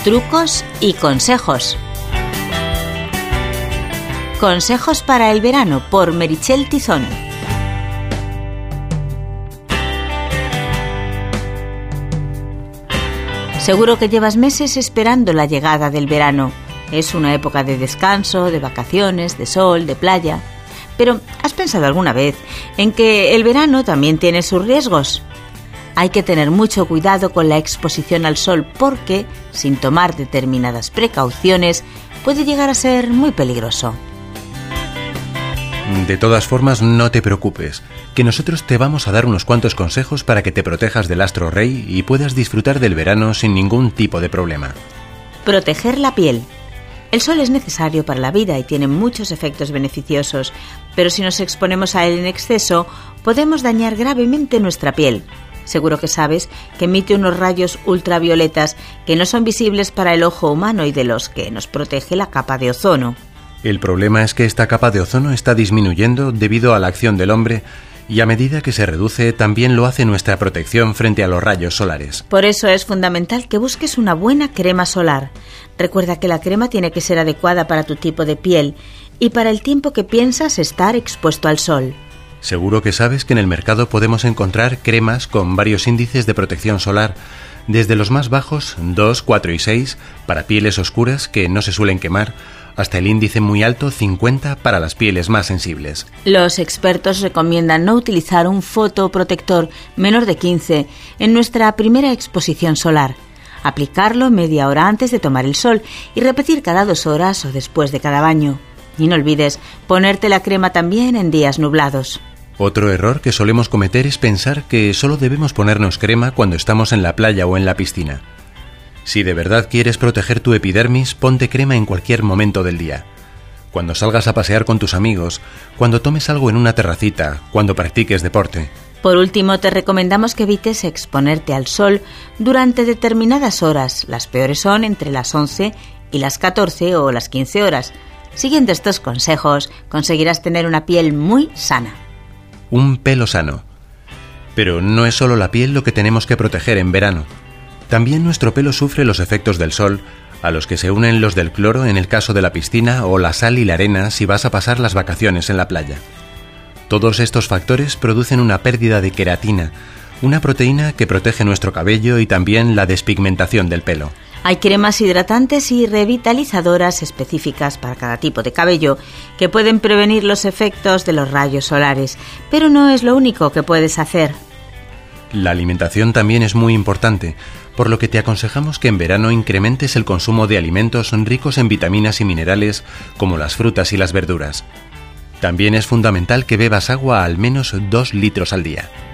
trucos y consejos. Consejos para el verano por Meritxell Tizón. Seguro que llevas meses esperando la llegada del verano. Es una época de descanso, de vacaciones, de sol, de playa. Pero, ¿has pensado alguna vez en que el verano también tiene sus riesgos? Hay que tener mucho cuidado con la exposición al sol porque, sin tomar determinadas precauciones, puede llegar a ser muy peligroso. De todas formas, no te preocupes, que nosotros te vamos a dar unos cuantos consejos para que te protejas del astro rey y puedas disfrutar del verano sin ningún tipo de problema. Proteger la piel. El sol es necesario para la vida y tiene muchos efectos beneficiosos, pero si nos exponemos a él en exceso, podemos dañar gravemente nuestra piel. Seguro que sabes que emite unos rayos ultravioletas que no son visibles para el ojo humano y de los que nos protege la capa de ozono. El problema es que esta capa de ozono está disminuyendo debido a la acción del hombre y a medida que se reduce también lo hace nuestra protección frente a los rayos solares. Por eso es fundamental que busques una buena crema solar. Recuerda que la crema tiene que ser adecuada para tu tipo de piel y para el tiempo que piensas estar expuesto al sol. Seguro que sabes que en el mercado podemos encontrar cremas con varios índices de protección solar, desde los más bajos, 2, 4 y 6, para pieles oscuras que no se suelen quemar, hasta el índice muy alto, 50, para las pieles más sensibles. Los expertos recomiendan no utilizar un fotoprotector menor de 15 en nuestra primera exposición solar. Aplicarlo media hora antes de tomar el sol y repetir cada 2 horas o después de cada baño. Y no olvides ponerte la crema también en días nublados. Otro error que solemos cometer es pensar que solo debemos ponernos crema cuando estamos en la playa o en la piscina. Si de verdad quieres proteger tu epidermis, ponte crema en cualquier momento del día. Cuando salgas a pasear con tus amigos, cuando tomes algo en una terracita, cuando practiques deporte. Por último, te recomendamos que evites exponerte al sol durante determinadas horas. Las peores son entre las 11 y las 14 o las 15 horas. Siguiendo estos consejos, conseguirás tener una piel muy sana. Un pelo sano. Pero no es solo la piel lo que tenemos que proteger en verano. También nuestro pelo sufre los efectos del sol, a los que se unen los del cloro en el caso de la piscina o la sal y la arena si vas a pasar las vacaciones en la playa. Todos estos factores producen una pérdida de queratina, una proteína que protege nuestro cabello y también la despigmentación del pelo. Hay cremas hidratantes y revitalizadoras específicas para cada tipo de cabello que pueden prevenir los efectos de los rayos solares, pero no es lo único que puedes hacer. La alimentación también es muy importante, por lo que te aconsejamos que en verano incrementes el consumo de alimentos ricos en vitaminas y minerales como las frutas y las verduras. También es fundamental que bebas agua al menos 2 litros al día.